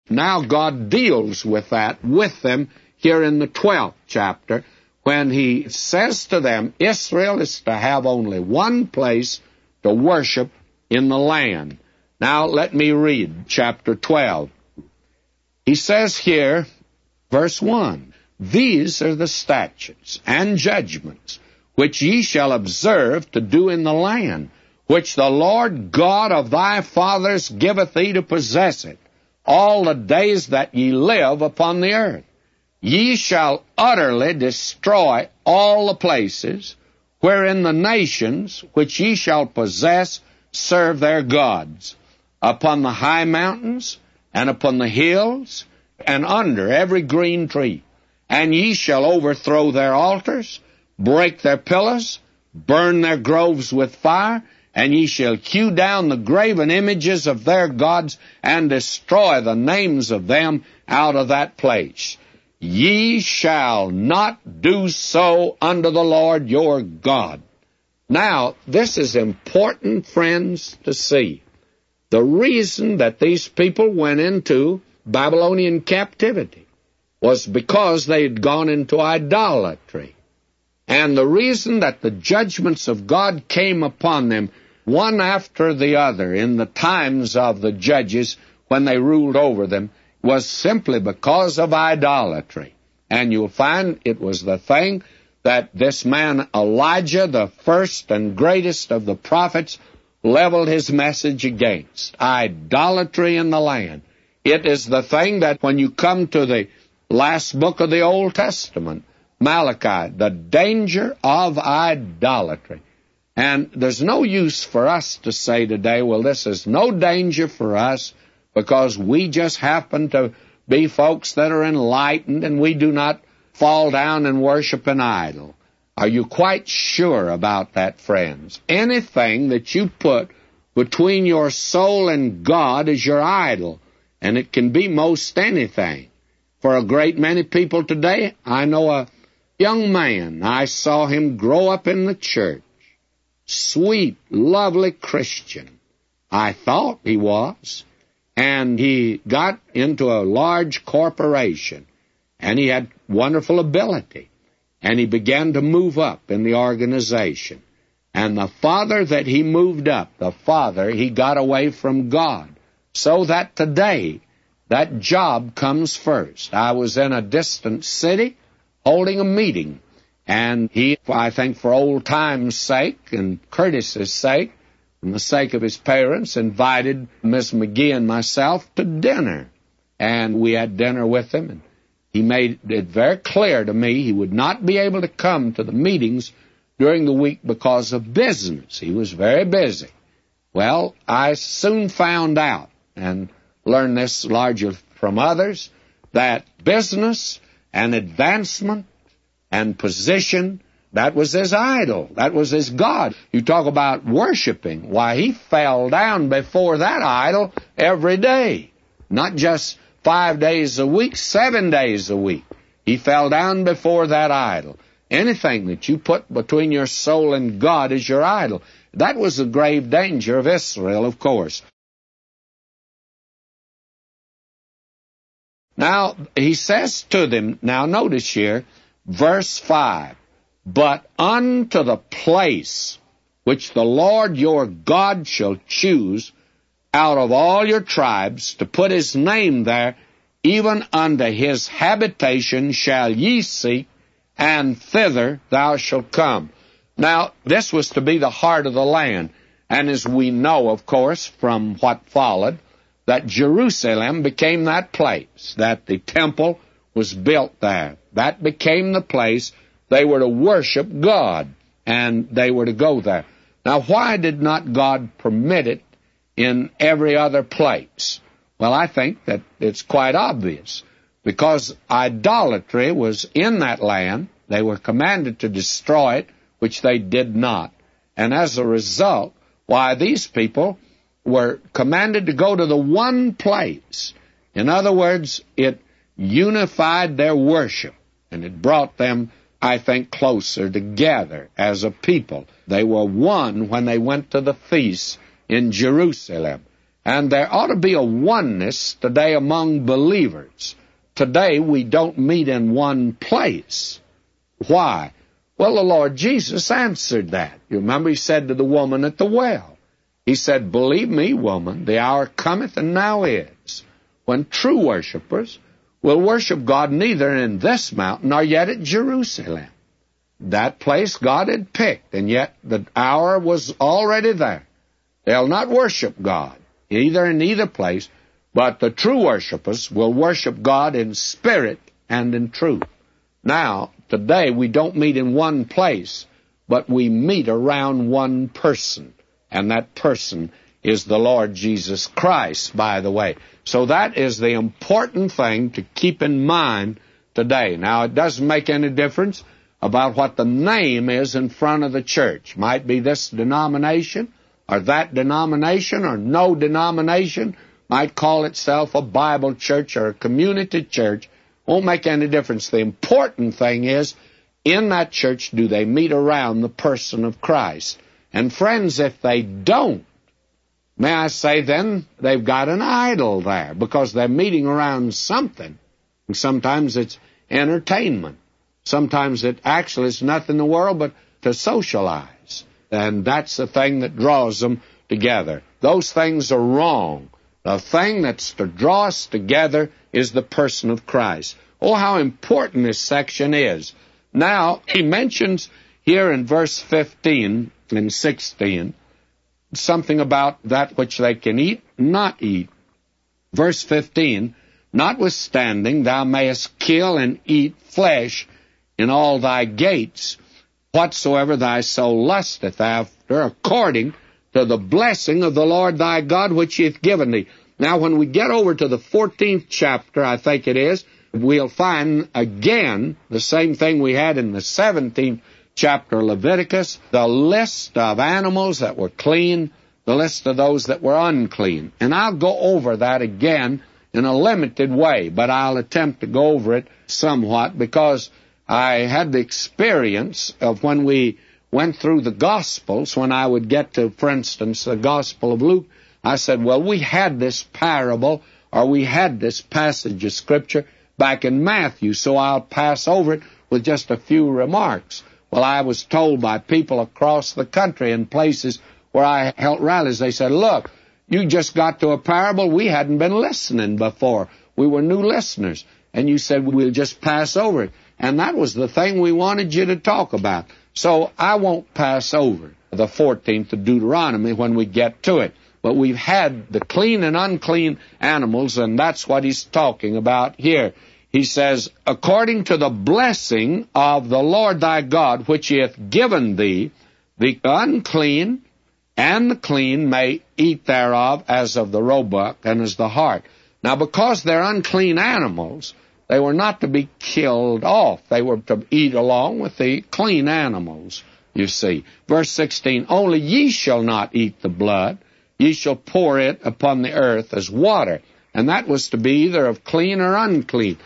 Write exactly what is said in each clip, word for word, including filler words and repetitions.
Now God deals with that with them here in the twelfth chapter, when he says to them, Israel is to have only one place to worship in the land. Now let me read chapter twelve. He says here, verse one, These are the statutes and judgments which ye shall observe to do in the land, which the Lord God of thy fathers giveth thee to possess it, all the days that ye live upon the earth. Ye shall utterly destroy all the places wherein the nations which ye shall possess serve their gods, upon the high mountains, and upon the hills, and under every green tree. And ye shall overthrow their altars, break their pillars, burn their groves with fire, and ye shall hew down the graven images of their gods, and destroy the names of them out of that place. Ye shall not do so unto the Lord your God. Now, this is important, friends, to see. The reason that these people went into Babylonian captivity was because they had gone into idolatry. And the reason that the judgments of God came upon them, one after the other, in the times of the judges when they ruled over them, was simply because of idolatry. And you'll find it was the thing that this man Elijah, the first and greatest of the prophets, leveled his message against. Idolatry in the land. It is the thing that when you come to the last book of the Old Testament, Malachi, the danger of idolatry. And there's no use for us to say today, well, this is no danger for us because we just happen to be folks that are enlightened and we do not fall down and worship an idol. Are you quite sure about that, friends? Anything that you put between your soul and God is your idol, and it can be most anything. For a great many people today, I know a young man, I saw him grow up in the church. Sweet, lovely Christian. I thought he was. And he got into a large corporation, and he had wonderful ability. And he began to move up in the organization. And the farther that he moved up, the farther he got away from God. So that today, that job comes first. I was in a distant city holding a meeting, and he, I think for old time's sake and courtesy's sake, and the sake of his parents, invited Miss McGee and myself to dinner. And we had dinner with him, and he made it very clear to me he would not be able to come to the meetings during the week because of business. He was very busy. Well, I soon found out, and learned this largely from others, that business and advancement and position, that was his idol. That was his God. You talk about worshiping. Why, he fell down before that idol every day. Not just five days a week, seven days a week. He fell down before that idol. Anything that you put between your soul and God is your idol. That was the grave danger of Israel, of course. Now, he says to them, now notice here, verse five, But unto the place which the Lord your God shall choose out of all your tribes to put his name there, even unto his habitation shall ye seek, and thither thou shalt come. Now, this was to be the heart of the land. And as we know, of course, from what followed, that Jerusalem became that place, that the temple was built there. That became the place they were to worship God, and they were to go there. Now, why did not God permit it in every other place? Well, I think that it's quite obvious. Because idolatry was in that land, they were commanded to destroy it, which they did not. And as a result, why, these people were commanded to go to the one place. In other words, it unified their worship, and it brought them, I think, closer together as a people. They were one when they went to the feast in Jerusalem. And there ought to be a oneness today among believers. Today we don't meet in one place. Why? Well, the Lord Jesus answered that. You remember he said to the woman at the well, he said, "Believe me, woman, the hour cometh and now is, when true worshipers will worship God neither in this mountain nor yet at Jerusalem." That place God had picked, and yet the hour was already there. They'll not worship God, either in either place, but the true worshipers will worship God in spirit and in truth. Now, today we don't meet in one place, but we meet around one person, and that person is the Lord Jesus Christ, by the way. So that is the important thing to keep in mind today. Now, it doesn't make any difference about what the name is in front of the church. Might be this denomination or that denomination or no denomination. Might call itself a Bible church or a community church. Won't make any difference. The important thing is, in that church, do they meet around the person of Christ? And friends, if they don't, may I say then they've got an idol there, because they're meeting around something. And sometimes it's entertainment. Sometimes it actually is nothing in the world but to socialize. And that's the thing that draws them together. Those things are wrong. The thing that's to draw us together is the person of Christ. Oh, how important this section is. Now, he mentions here in verse fifteen and sixteen something about that which they can eat, not eat. Verse fifteen, "Notwithstanding thou mayest kill and eat flesh in all thy gates, whatsoever thy soul lusteth after, according to the blessing of the Lord thy God, which he hath given thee." Now, when we get over to the fourteenth chapter, I think it is, we'll find again the same thing we had in the seventeenth chapter of Leviticus, the list of animals that were clean, the list of those that were unclean. And I'll go over that again in a limited way, but I'll attempt to go over it somewhat, because I had the experience of when we went through the Gospels, when I would get to, for instance, the Gospel of Luke, I said, well, we had this parable, or we had this passage of Scripture back in Matthew, so I'll pass over it with just a few remarks. Well, I was told by people across the country in places where I held rallies, they said, look, you just got to a parable, we hadn't been listening before. We were new listeners, and you said we'll just pass over it. And that was the thing we wanted you to talk about. So I won't pass over the fourteenth of Deuteronomy when we get to it. But we've had the clean and unclean animals, and that's what he's talking about here. He says, "According to the blessing of the Lord thy God, which he hath given thee, the unclean and the clean may eat thereof, as of the roebuck and as the hart." Now, because they're unclean animals, they were not to be killed off. They were to eat along with the clean animals, you see. Verse sixteen, "Only ye shall not eat the blood. Ye shall pour it upon the earth as water." And that was to be either of clean or unclean.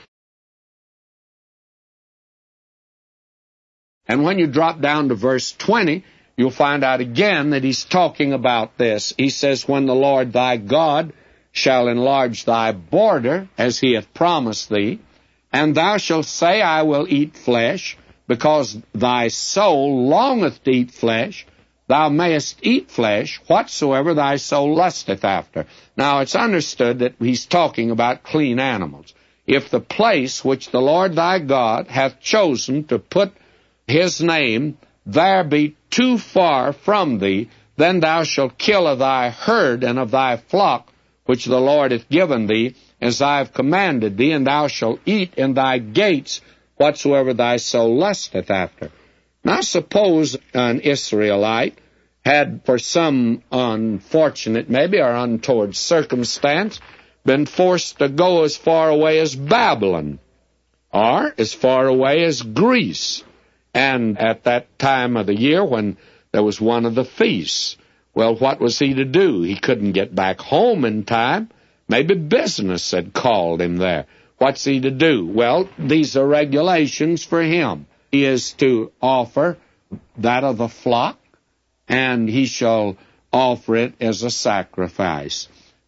And when you drop down to verse twenty, you'll find out again that he's talking about this. He says, "When the Lord thy God shall enlarge thy border, as he hath promised thee, and thou shalt say, I will eat flesh, because thy soul longeth to eat flesh, thou mayest eat flesh, whatsoever thy soul lusteth after." Now, it's understood that he's talking about clean animals. "If the place which the Lord thy God hath chosen to put his name there be too far from thee, then thou shalt kill of thy herd and of thy flock, which the Lord hath given thee, as I have commanded thee, and thou shalt eat in thy gates whatsoever thy soul lusteth after." Now suppose an Israelite had, for some unfortunate, maybe, or untoward circumstance, been forced to go as far away as Babylon, or as far away as Greece, and at that time of the year when there was one of the feasts. Well, what was he to do? He couldn't get back home in time. Maybe business had called him there. What's he to do? Well, these are regulations for him. He is to offer that of the flock, and he shall offer it as a sacrifice.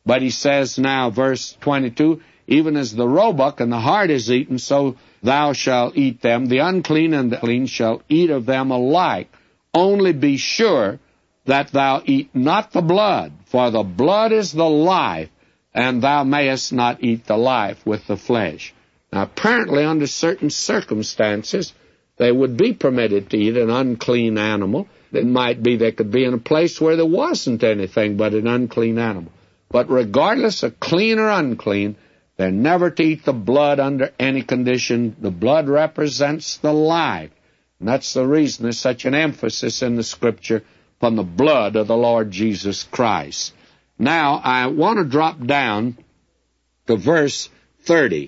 But he says now, verse twenty-two, even as the roebuck and the hart is eaten, so thou shalt eat them. The unclean and the clean shall eat of them alike. Only be sure that thou eat not the blood, for the blood is the life, and thou mayest not eat the life with the flesh. Now, apparently, under certain circumstances, they would be permitted to eat an unclean animal. It might be they could be in a place where there wasn't anything but an unclean animal. But regardless of clean or unclean, they're never to eat the blood under any condition. The blood represents the life. And that's the reason there's such an emphasis in the Scripture upon the blood of the Lord Jesus Christ. Now, I want to drop down to verse thirty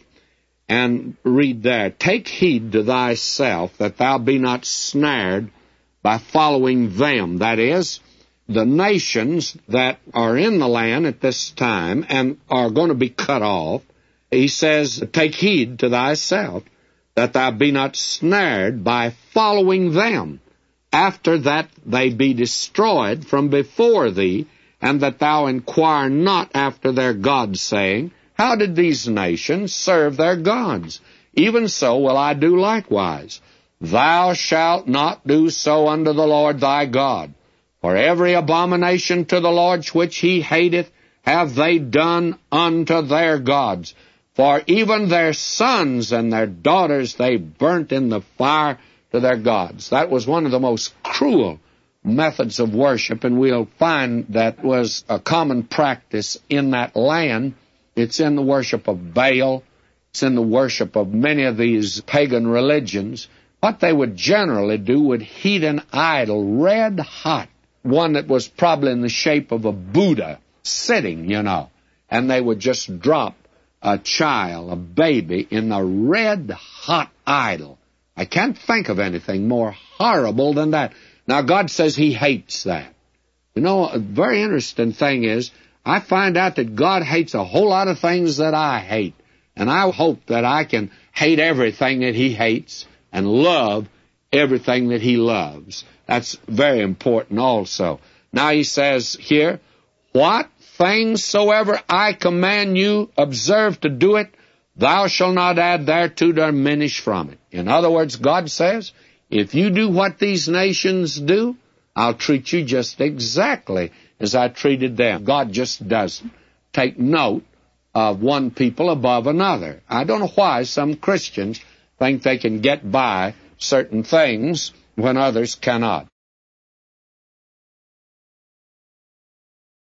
and read there. Take heed to thyself that thou be not snared by following them, that is, the nations that are in the land at this time and are going to be cut off. He says, take heed to thyself that thou be not snared by following them, after that they be destroyed from before thee, and that thou inquire not after their gods, saying, how did these nations serve their gods? Even so will I do likewise. Thou shalt not do so unto the Lord thy God. For every abomination to the Lord which he hateth have they done unto their gods. For even their sons and their daughters they burnt in the fire to their gods. That was one of the most cruel methods of worship, and we'll find that was a common practice in that land. It's in the worship of Baal. It's in the worship of many of these pagan religions. What they would generally do would heat an idol red hot, one that was probably in the shape of a Buddha sitting, you know, and they would just drop a child, a baby, in the red-hot idol. I can't think of anything more horrible than that. Now, God says he hates that. You know, a very interesting thing is, I find out that God hates a whole lot of things that I hate, and I hope that I can hate everything that he hates and love everything that he loves. That's very important also. Now he says here, what things soever I command you, observe to do it, thou shalt not add thereto, diminish from it. In other words, God says, if you do what these nations do, I'll treat you just exactly as I treated them. God just doesn't take note of one people above another. I don't know why some Christians think they can get by certain things when others cannot.